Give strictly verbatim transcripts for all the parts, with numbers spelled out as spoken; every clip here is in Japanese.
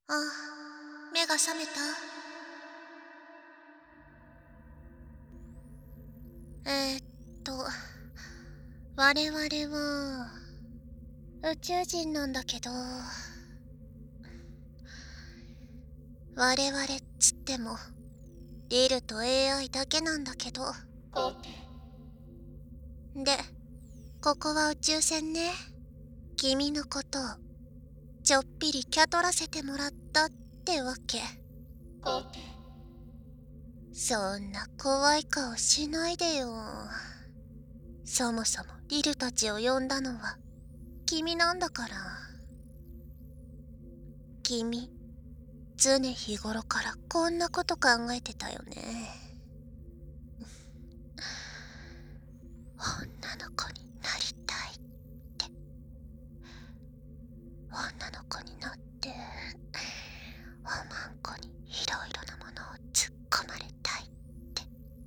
あ、目が覚めた？えー、っと、我々は、宇宙人なんだけど、我々っつっても、リルと エーアイ だけなんだけど。で、ここは宇宙船ね。君のことを、ちょっぴりキャトらせてもらったってわけ。そんな怖い顔しないでよ。そもそもリルたちを呼んだのは君なんだから。君、常日頃からこんなこと考えてたよね。女の子になりたいって。女の子になっておまんこにいろいろなものを突っ込まれたいって。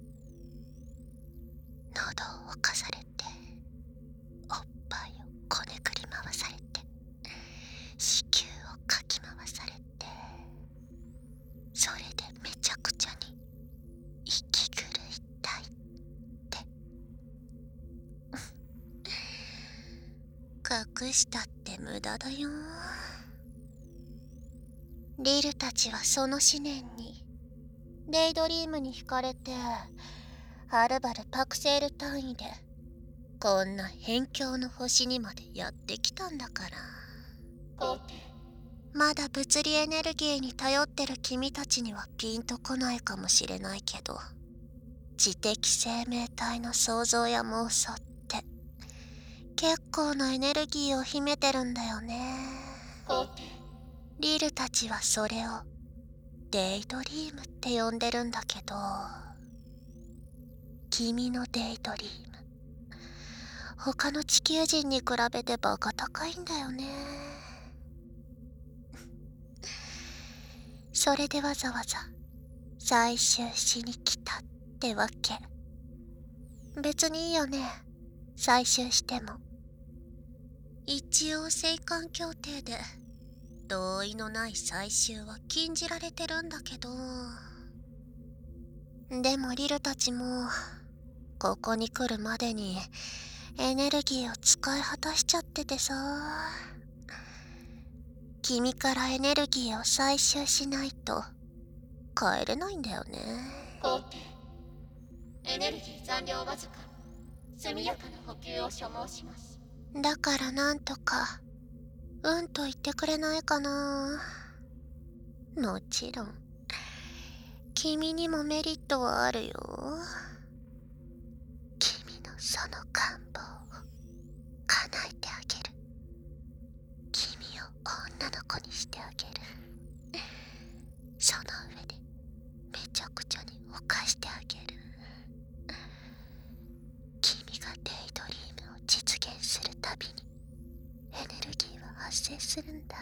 喉を侵されておっぱいをこねくり回されて子宮をかき回されて、それでめちゃくちゃに息狂いたいって。隠したって無駄だよ。リルたちはその思念にデイドリームに惹かれて、はるばるパクセール単位でこんな辺境の星にまでやってきたんだから。まだ物理エネルギーに頼ってる君たちにはピンとこないかもしれないけど、知的生命体の想像や妄想って結構なエネルギーを秘めてるんだよね。リルたちはそれをデイドリームって呼んでるんだけど、君のデイドリーム、他の地球人に比べてバカ高いんだよね。それでわざわざ採集しに来たってわけ。別にいいよね、採集しても。一応青函協定で同意のない採集は禁じられてるんだけど、でもリルたちもここに来るまでにエネルギーを使い果たしちゃっててさ、君からエネルギーを採集しないと帰れないんだよね。 エネルギー残量わずか。速やかな補給を所望します。 だからなんとかうんと言ってくれないかな。もちろん君にもメリットはあるよ。君のその願望を叶えてあげる。君を女の子にしてあげる。その上でめちゃくちゃに犯してあげる。君がデイドリームを実現するたびにエネルギーは発生するんだ。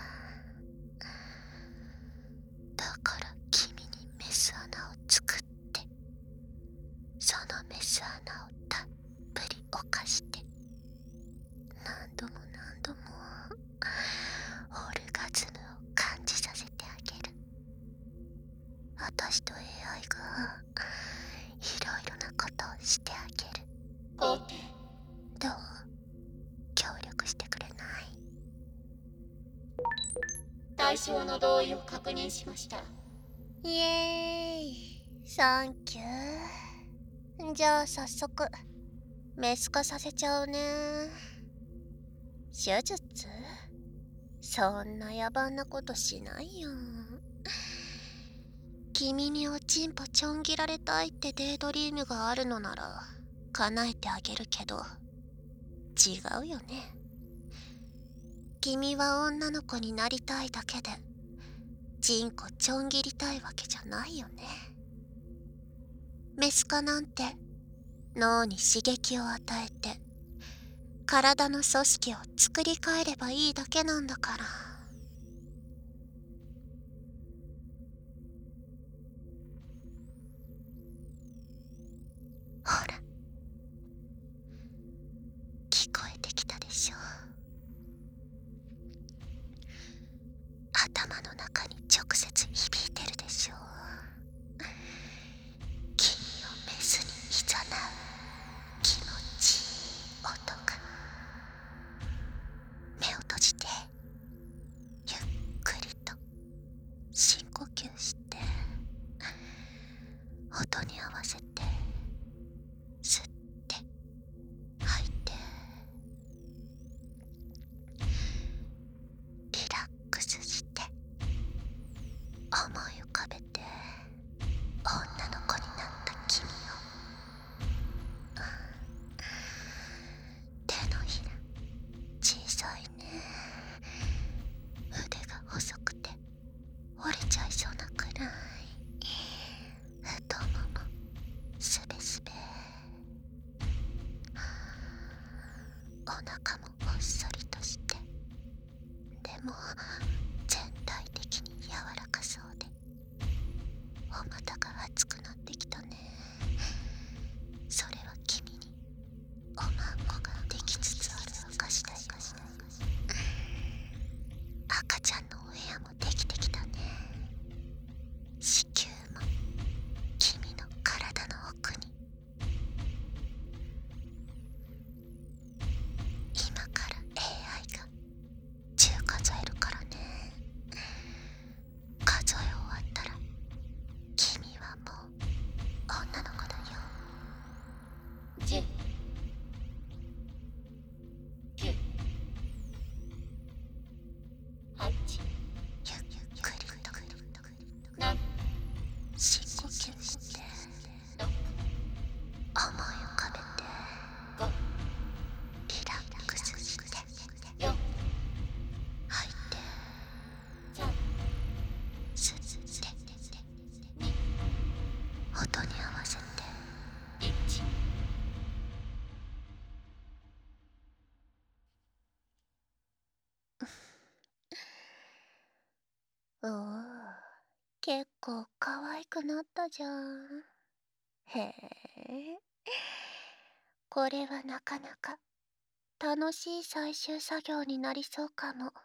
だから君にメス穴を作って、そのメス穴をたっぷり犯して、何度も何度もオルガズムを感じさせてあげる。私と エーアイ がいろいろなことをしてあげる。 皇帝、 どう？協力してくれない？ 対象の同意を確認しました。 イエーイ、サンキュー。じゃあ早速メス化させちゃうね。手術？そんな野蛮なことしないよ。君におちんぽちょん切られたいってデイドリームがあるのなら叶えてあげるけど、違うよね。君は女の子になりたいだけでチンコちょん切りたいわけじゃないよね。メス化なんて脳に刺激を与えて体の組織を作り変えればいいだけなんだから。ほら、聞こえてきたでしょ。頭の中に直接響いてるでしょう。君をメスに誘う気持ちいい音が。目を閉じてゆっくりと深呼吸して、音に合わせて吸って吐いて、リラックスして思い浮かべて、女の子になった君を。手のひら小さいね。腕が細くて折れちゃいそうなくらい。太ももすべすべ。お腹もほっそりとして、でも全体的に柔らかそうで、お股が熱くなってきたね。それは君におまんこができつつある証だよ。赤ちゃんのお部屋もできてきたね。子宮も君の体の奥に。今から エーアイ がじゅう数えるからね。数え終わったら君はもう女の子だよ。 じゅう、きゅう、はち、 ゆっくりとなな、 深呼吸してろく、 思い浮かべてご、 リラックスしてよん、 吐いてさん、 吸ってに、 音に合わせて。 いち。 おお、結構可愛くなったじゃん。へえ、これはなかなか楽しい最終作業になりそうかも。